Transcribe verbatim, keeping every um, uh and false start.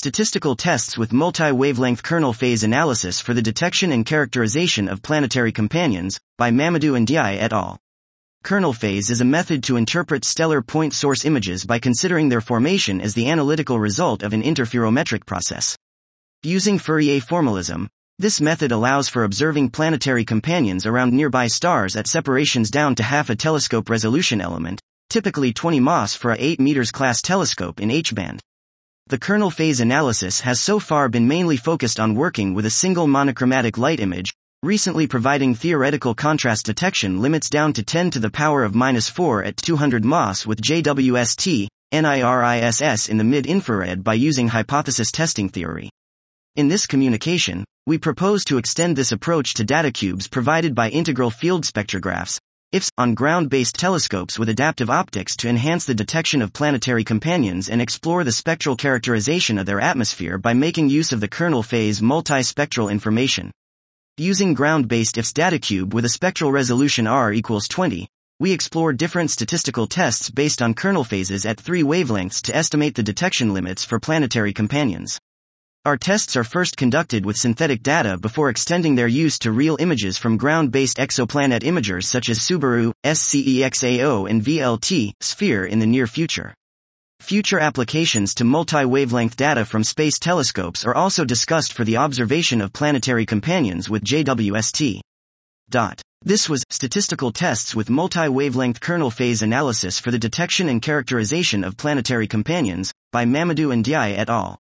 Statistical tests with multi-wavelength kernel phase analysis for the detection and characterization of planetary companions, by Mamadou Ndiaye et al. Kernel phase is a method to interpret stellar point source images by considering their formation as the analytical result of an interferometric process. Using Fourier formalism, this method allows for observing planetary companions around nearby stars at separations down to half a telescope resolution element, typically twenty M O S for a eight meters class telescope in H-band. The kernel phase analysis has so far been mainly focused on working with a single monochromatic light image, recently providing theoretical contrast detection limits down to ten to the power of minus four at two hundred M O S with J W S T, NIRISS in the mid-infrared by using hypothesis testing theory. In this communication, we propose to extend this approach to data cubes provided by integral field spectrographs, I F S, on ground-based telescopes with adaptive optics to enhance the detection of planetary companions and explore the spectral characterization of their atmosphere by making use of the kernel phase multi-spectral information. Using ground-based I F S datacube with a spectral resolution R equals twenty, we explore different statistical tests based on kernel phases at three wavelengths to estimate the detection limits for planetary companions. Our tests are first conducted with synthetic data before extending their use to real images from ground-based exoplanet imagers such as Subaru, SCEXAO and V L T, Sphere in the near future. Future applications to multi-wavelength data from space telescopes are also discussed for the observation of planetary companions with J W S T. This was Statistical Tests with Multi-Wavelength Kernel Phase Analysis for the Detection and Characterization of Planetary Companions, by Mamadou Ndiaye et al.